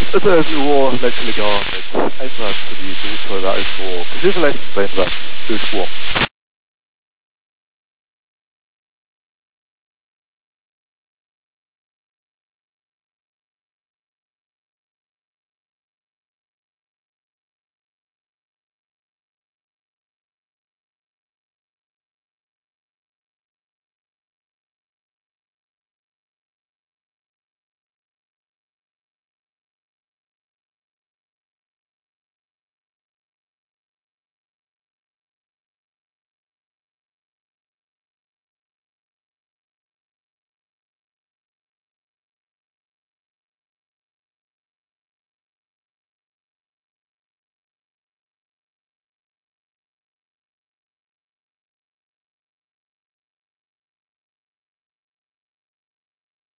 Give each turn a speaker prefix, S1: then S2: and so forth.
S1: Dette er Roar Legg legamet, einsatz für die Notfälle als Rohr. Geschichte leisten, einsatz, durch Rohr.